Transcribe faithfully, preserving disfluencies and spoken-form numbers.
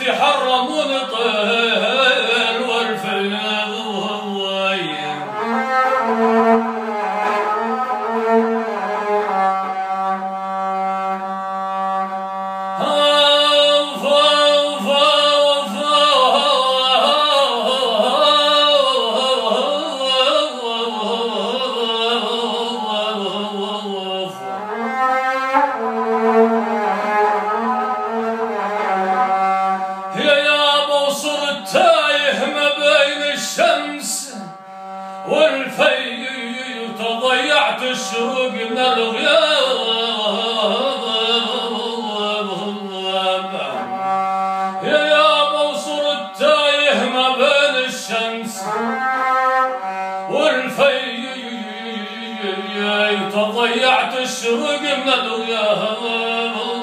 بيتي حرموني طيل والفيض وهوايه والفي تضيعت الشروق من الغياب يا يابا وصرت تايه ما بين الشمس والفي تضيعت الشروق من الغياب